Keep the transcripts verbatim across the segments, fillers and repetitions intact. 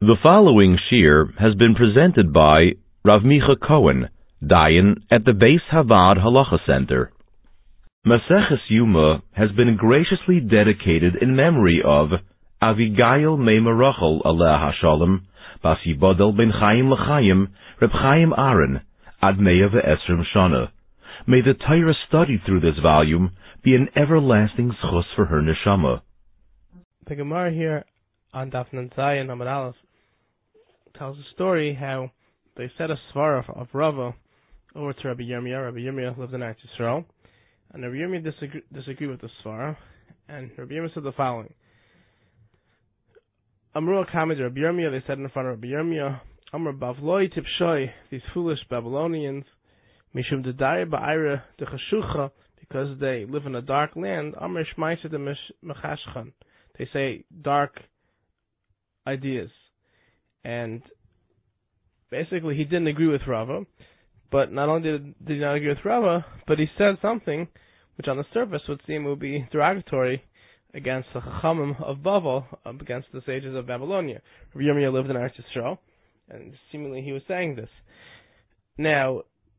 The following shir has been presented by Rav Micha Cohen, Dayan at the Beis Havad Halacha Center. Maseches Yuma has been graciously dedicated in memory of Avigail Meimah Rachel Aleh HaShalom, Bas Yibodel Ben Chaim L'Chaim, Reb Chaim Aaron, Ad Meya Ve'esrim Shana. May the Torah studied through this volume be an everlasting schus for her neshama. The Gemara here on Daf Nun Zayin Amud Aleph tells a story how they said a svara of Rava over to Rabbi Yirmiyah. Rabbi Yirmiyah lived in Eretz Yisrael, and Rabbi Yirmiyah disagree, disagreed with the svara, and Rabbi Yirmiyah said the following: Amru Kamid Rabbi Yirmiyah, they said in front of Rabbi Yirmiyah, Amr Bavloi Tipshoi, these foolish Babylonians, Mishum Dedaya Ba'ira Dechashucha, because they live in a dark land, Amr Shmaisa de Mechashchan, they say dark ideas. And basically he didn't agree with Rava, but not only did, did he not agree with Rava, but he said something which on the surface would seem would be derogatory against the Chachamim of Bavel, against the sages of Babylonia. Rabbi Yirmiyah lived in Eretz Yisrael, and seemingly he was saying this. Now,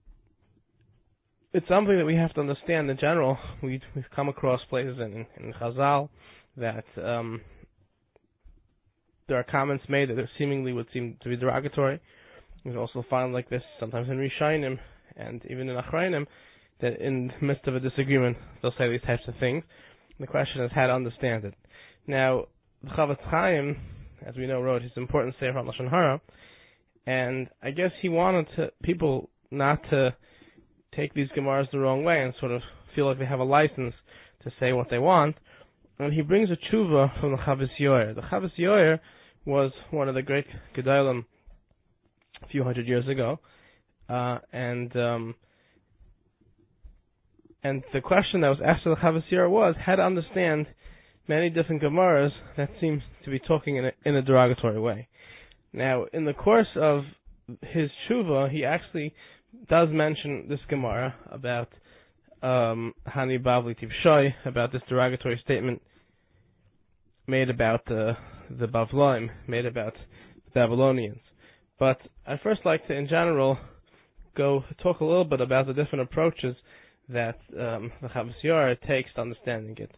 it's something that we have to understand in general. We, we've come across places in, in Chazal that um, there are comments made that seemingly would seem to be derogatory. We also find like this sometimes in Rishayim and even in Achrayim, that in the midst of a disagreement they'll say these types of things. The question is how to understand it. Now, the Chavetz Chaim, as we know, wrote his important Sefer on Lashon Hara, and I guess he wanted to, people not to take these Gemaras the wrong way and sort of feel like they have a license to say what they want. And he brings a tshuva from the Chavis Yoyer. The Chavis Yoyer was one of the great Gedolim a few hundred years ago, uh, and um, and the question that was asked to the Chavis Yoyer was how to understand many different Gemaras that seem to be talking in a, in a derogatory way. Now, in the course of his tshuva, he actually does mention this Gemara about um, Hani Bavli Tivshoi, about this derogatory statement made about the the Bavloim, made about the Babylonians. But I'd first like to, in general, go talk a little bit about the different approaches that um, the Chavis Yoyer takes to understanding it.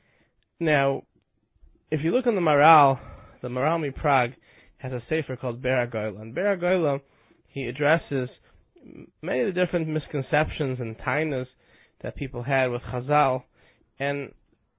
Now, if you look on the Maral, the Maral MiPrague has a sefer called Ber HaGoyla. And Ber HaGoyla, he addresses many of the different misconceptions and tainas that people had with Chazal. And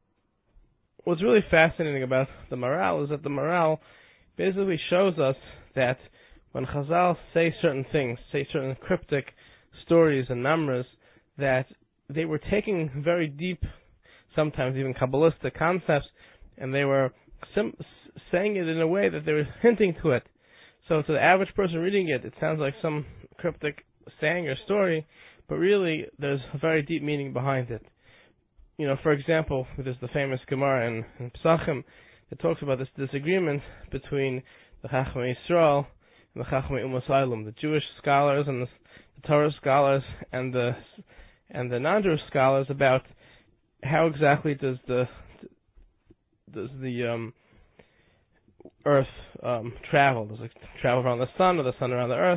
what's really fascinating about the Maral is that the Maral basically shows us that when Chazal say certain things, say certain cryptic stories and numbers, that they were taking very deep, sometimes even Kabbalistic concepts, and they were sim- saying it in a way that they were hinting to it. So to the average person reading it, it sounds like some cryptic saying or story, but really there's a very deep meaning behind it. You know, for example, there's the famous Gemara in, in Pesachim that talks about this disagreement between the Chachmei Yisrael and the Chachmei Umas Olam, the Jewish scholars and the, the Torah scholars and the and the non-Jewish scholars, about how exactly does the does the um, Earth um, travel? Does it travel around the sun, or the sun around the Earth?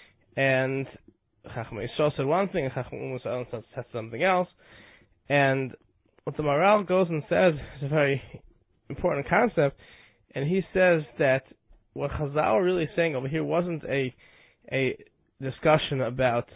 And Chachmei Yisrael said one thing, and Chachmei Umas Olam said something else. And what the Maral goes and says is a very important concept, and he says that what Chazal are really saying over here wasn't a a discussion about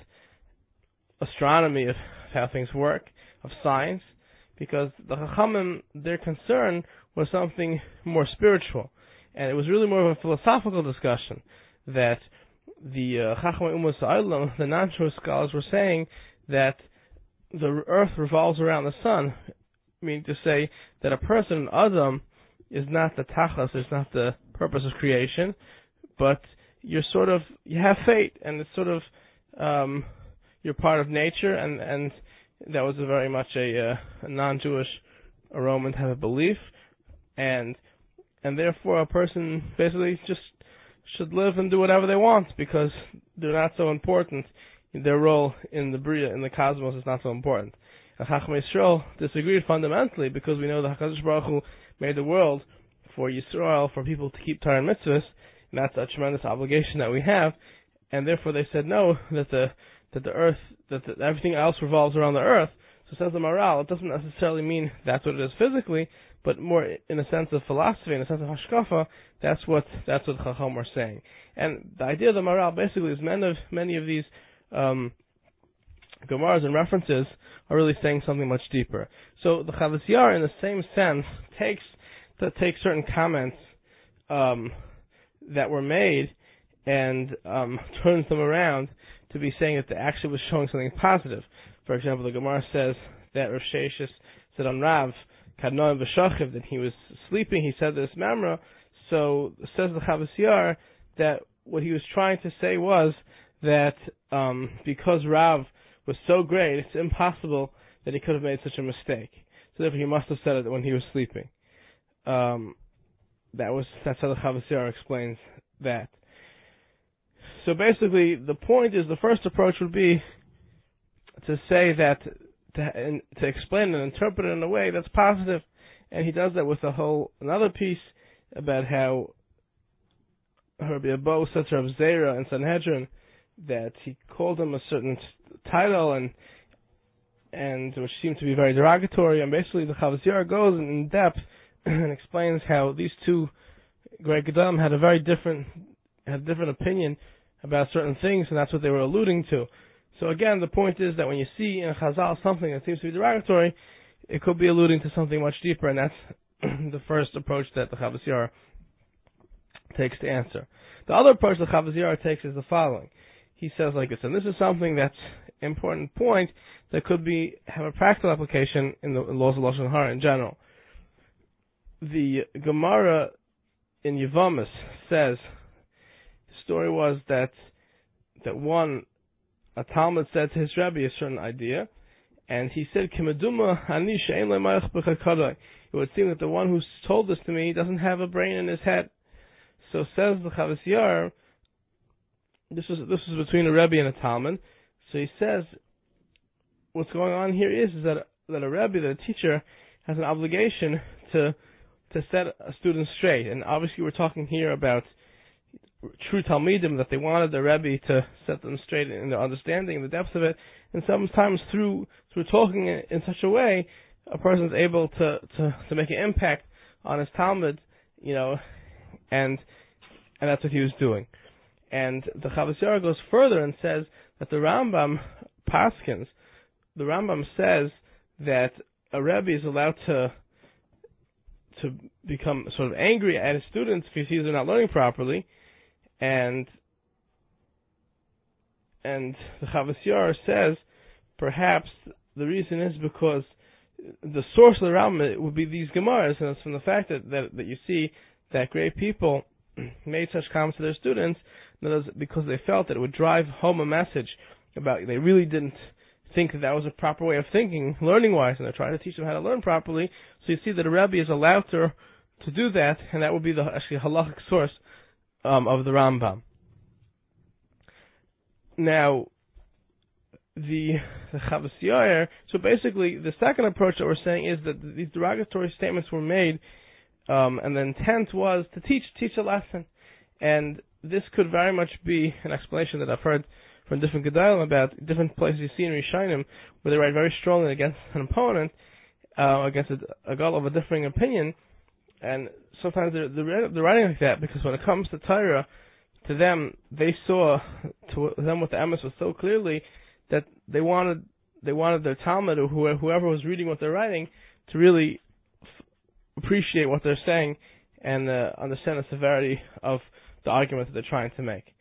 astronomy, of how things work, of science, because the Chachamim, their concern was something more spiritual, and it was really more of a philosophical discussion, that the uh, Chachmei Umas Olam, the non-Jewish scholars, were saying that the earth revolves around the sun, meaning to say that a person, Adam, is not the tachas, is not the purpose of creation, but you're sort of, you have fate, and it's sort of, um, you're part of nature, and, and that was a very much a, uh, a non-Jewish, a Roman type of belief, and and therefore a person basically just should live and do whatever they want, because they're not so important. Their role in the Bria, in the cosmos, is not so important. And Chachmei Yisrael disagreed fundamentally, because we know that HaKadosh Baruch Hu made the world for Yisrael, for people to keep Torah and mitzvahs, and that's a tremendous obligation that we have, and therefore they said no, that the that the earth, that the, everything else revolves around the earth. So says the Maharal, it doesn't necessarily mean that's what it is physically, but more in a sense of philosophy, in a sense of hashkafa, that's what that's what Chacham are saying. And the idea of the Maharal basically is many of many of these um, Gemaras and references are really saying something much deeper. So the Chavos Yair, in the same sense, takes that takes certain comments um, that were made and um, turns them around to be saying that they actually was showing something positive. For example, the Gemara says that Rav Sheshes said on Rav Kadnoim v'Shachiv that he was sleeping. He said this Mamra. So says the Chavos Yair that what he was trying to say was that um, because Rav was so great, it's impossible that he could have made such a mistake. So therefore, he must have said it when he was sleeping. Um, that was that's how the Chavos Yair explains that. So basically, the point is the first approach would be to say that to, and to explain and interpret it in a way that's positive, and he does that with a whole another piece about how Rabbi Abo said to Rav Zera and Sanhedrin that he called him a certain title and and which seemed to be very derogatory, and basically the Chavos Yair goes in depth and explains how these two great Gedolim had a very different had a different opinion about certain things, and that's what they were alluding to. So again, the point is that when you see in Chazal something that seems to be derogatory, it could be alluding to something much deeper, and that's the first approach that the Chavos Yair takes to answer. The other approach the Chavos Yair takes is the following. He says like this, and this is something that's an important point that could be have a practical application in the in laws of Lashon Hara in general. The Gemara in Yevamis says the story was that that one a Talmud said to his Rebbe a certain idea, and he said, "Kimeduma ani she'en le'mayach b'chakadai." It would seem that the one who told this to me doesn't have a brain in his head. So says the Chavos Yair, this was this was between a Rebbe and a Talmud. So he says, what's going on here is, is that that a Rebbe, that a teacher, has an obligation to to set a student straight. And obviously, we're talking here about true Talmidim, that they wanted the Rebbe to set them straight in their understanding and the depths of it. And sometimes through through talking in, in such a way, a person is able to, to, to make an impact on his Talmud, you know, and and that's what he was doing. And the Chavos Yair goes further and says that the Rambam paskins, the Rambam says that a Rebbe is allowed to to become sort of angry at his students if he sees they're not learning properly, and and the Chavos Yair says perhaps the reason is because the source of the Rambam would be these Gemaras, and it's from the fact that, that, that you see that great people made such comments to their students because they felt that it would drive home a message about they really didn't think that that was a proper way of thinking, learning-wise, and they're trying to teach them how to learn properly. So you see that a Rebbe is allowed to, to do that, and that would be the actually halachic source um, of the Rambam. Now, the, the Chavos Yair, so basically the second approach that we're saying is that these derogatory statements were made, um, and the intent was to teach teach a lesson. And this could very much be an explanation that I've heard from different Gedolim about different places you see in Rishonim where they write very strongly against an opponent, uh, against a, a girl of a differing opinion, and sometimes they're, they're, they're writing like that because when it comes to Torah, to them, they saw, to them what the emes was so clearly that they wanted they wanted their Talmud or whoever was reading what they're writing to really f- appreciate what they're saying and uh, understand the severity of the argument that they're trying to make.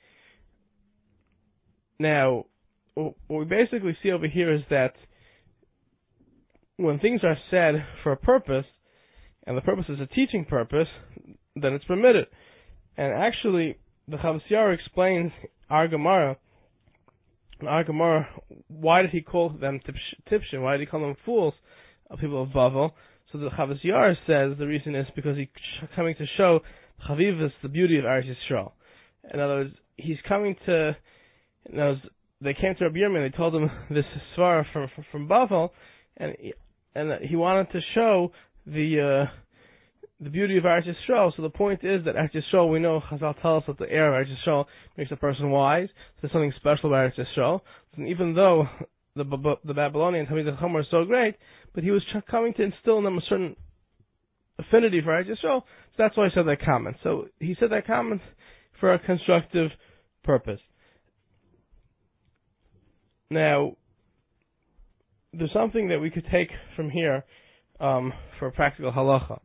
Now, what we basically see over here is that when things are said for a purpose, and the purpose is a teaching purpose, then it's permitted. And actually, the Chavos Yair explains our Gemara, our Gemara, why did he call them tipshin? Why did he call them fools, people of Bavel? So the Chavos Yair says the reason is because he's coming to show Chavivus, the beauty of Eretz Yisrael. In other words, he's coming to, in other words, they came to Rabbi Yirmiyah, they told him this svara from, from, from Bavel, and he, and he wanted to show the, uh, the beauty of Eretz Yisrael. So the point is that Eretz Yisrael, we know Chazal tell us that the air of Eretz Yisrael makes a person wise. There's something special about Eretz Yisrael. And even though the the Babylonian Talmidei Chacham were so great, but he was coming to instill in them a certain affinity for Eretz Yisrael. So that's why he said that comment. So he said that comment for a constructive purpose. Now, there's something that we could take from here um, for a practical halacha.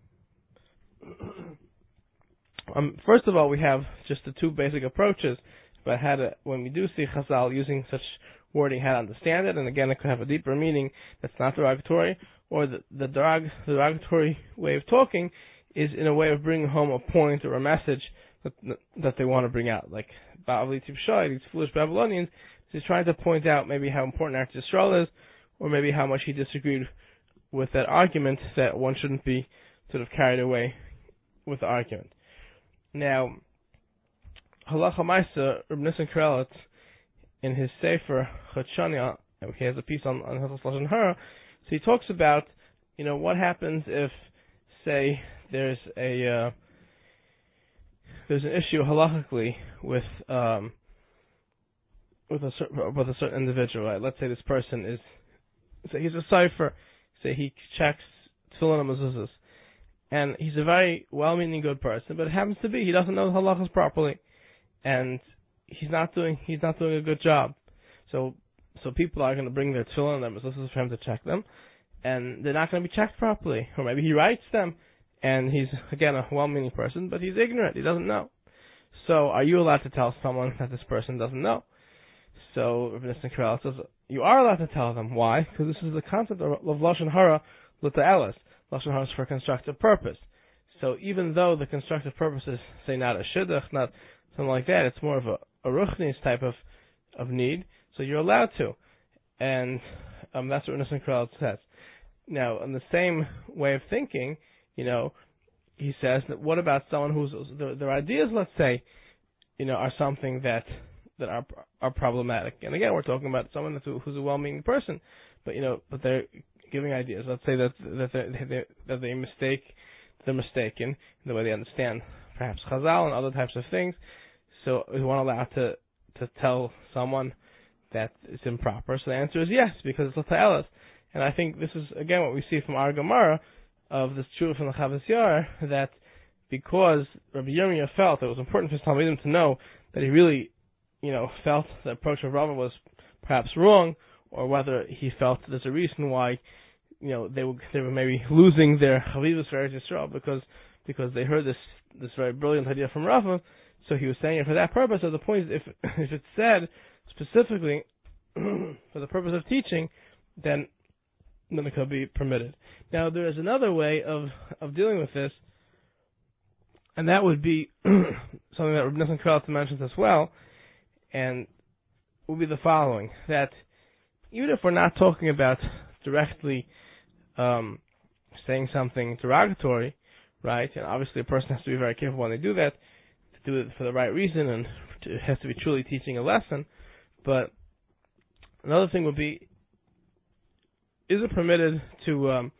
Um, first of all, we have just the two basic approaches about how to, when we do see Chazal using such wording, how to understand it. And again, it could have a deeper meaning that's not derogatory, or the, the, derog, the derogatory way of talking is in a way of bringing home a point or a message that that they want to bring out. Like Ba'avli Tipshai, these foolish Babylonians, he's trying to point out maybe how important Eretz Yisrael is, or maybe how much he disagreed with that argument, that one shouldn't be sort of carried away with the argument. Now, Halacha Maisa, Reb Nissen Karelitz, in his Sefer Chotshania, he has a piece on on Hilchos Lashon Hara. So he talks about, you know, what happens if, say, there's a uh, there's an issue halachically with um, with a certain with a certain individual. Right? Let's say this person is, say he's a cipher. Say he checks tefillin and mezuzahs, and he's a very well-meaning good person, but it happens to be he doesn't know the halachas properly, and he's not doing he's not doing a good job. So so people are going to bring their tefillin and their mezuzahs for him to check them, and they're not going to be checked properly. Or maybe he writes them, and he's again a well-meaning person, but he's ignorant. He doesn't know. So are you allowed to tell someone that this person doesn't know? So Reb Nissen Karelitz says you are allowed to tell them. Why? Because this is the concept of, of Lashon Hara l'ta'eles. Lashon Hara is for a constructive purpose. So even though the constructive purpose is, say, not a shidduch, not something like that, it's more of a, a ruchnis type of, of need, so you're allowed to. And um, that's what Nissen Karelitz says. Now, in the same way of thinking, you know, he says that what about someone whose their, their ideas, let's say, you know, are something that that are are problematic. And again, we're talking about someone that's, who's a well-meaning person, but you know, but they're giving ideas. Let's say that that they, they that they mistake they're mistaken in the way they understand perhaps Chazal and other types of things. So is one allowed to to tell someone that it's improper? So the answer is yes, because it's l'ta'eles. And I think this is again what we see from our Gemara of this truth from the Chavos Yair, that because Rabbi Yirmiyah felt it was important for his Talmidim to know that he really, you know, felt the approach of Rava was perhaps wrong, or whether he felt there's a reason why, you know, they were they were maybe losing their Chavivus for Eretz Yisrael because because they heard this this very brilliant idea from Rava. So he was saying it for that purpose. So the point is, if if it's said specifically for the purpose of teaching, then then it could be permitted. Now there is another way of of dealing with this, and that would be something that Reb Nissen Karelitz mentions as well, and would be the following: that even if we're not talking about directly um, saying something derogatory, right? And obviously a person has to be very careful when they do that, to do it for the right reason, and it has to be truly teaching a lesson. But another thing would be, is it permitted to um,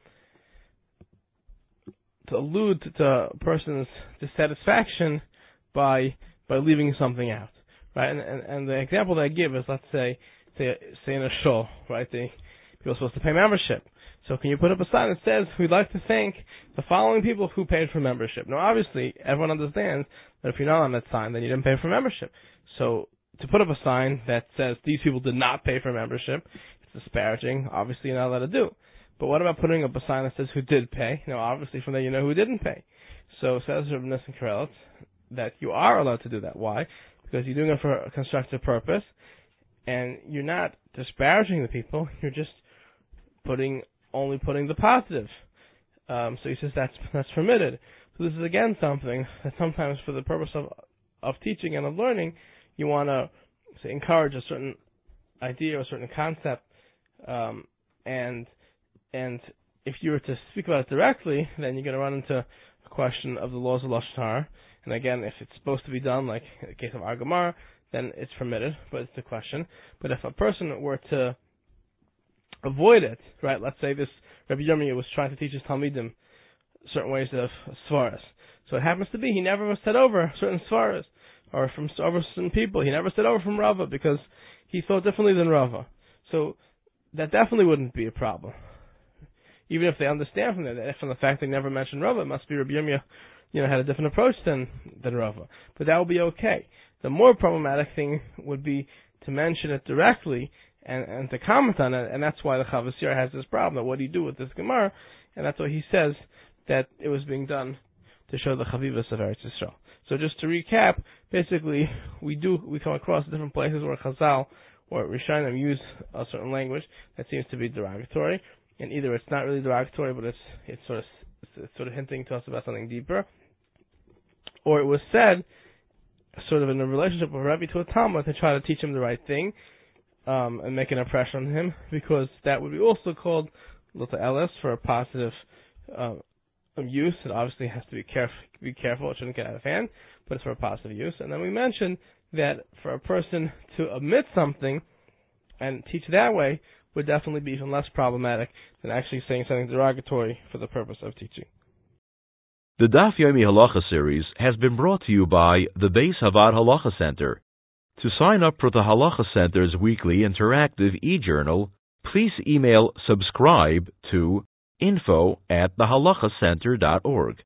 to allude to a person's dissatisfaction by by leaving something out, right? And, and, and the example that I give is, let's say, say, say in a shul, right? They, people are supposed to pay membership. So can you put up a sign that says, we'd like to thank the following people who paid for membership? Now, obviously, everyone understands that if you're not on that sign, then you didn't pay for membership. So to put up a sign that says these people did not pay for membership, it's disparaging. Obviously, you're not allowed to do. But what about putting up a sign that says who did pay? You know, obviously, from there you know who didn't pay. So says Reb Nissen Karelitz that you are allowed to do that. Why? Because you're doing it for a constructive purpose, and you're not disparaging the people. You're just putting only putting the positive. Um, so he says that's that's permitted. So this is again something that sometimes, for the purpose of of teaching and of learning, you want to say, encourage a certain idea or a certain concept, um, and and if you were to speak about it directly, then you're going to run into a question of the laws of Lashon Hara. And again, if it's supposed to be done, like in the case of our Gemara, then it's permitted, but it's the question. But if a person were to avoid it, right, let's say this Rabbi Yirmiyah was trying to teach his Talmidim certain ways of svaras. So it happens to be he never was set over certain svaras, or from over certain people. He never set over from Rava because he thought differently than Rava. So that definitely wouldn't be a problem. Even if they understand from that, from the fact they never mentioned Rava, it must be Rabbi Yirmiyah, you know, had a different approach than, than Rava. But that would be okay. The more problematic thing would be to mention it directly and, and to comment on it, and that's why the Chavos Yair has this problem, that what do you do with this Gemara? And that's why he says that it was being done to show the Chavivas of Eretz Yisrael. So just to recap, basically, we do, we come across different places where Chazal or Rishonim use a certain language that seems to be derogatory, and either it's not really derogatory, but it's, it's sort of, it's sort of hinting to us about something deeper, or it was said sort of in a relationship with Rebbe to a Talmud to try to teach him the right thing, um, and make an impression on him, because that would be also called Lota Elis for a positive uh, use. It obviously has to be careful, be careful, it shouldn't get out of hand, but it's for a positive use. And then we mentioned that for a person to omit something and teach that way would definitely be even less problematic than actually saying something derogatory for the purpose of teaching. The Daf Yomi Halacha series has been brought to you by the Beis Havad Halacha Center. To sign up for the Halacha Center's weekly interactive e-journal, please email subscribe to info at thehalacha center dot org.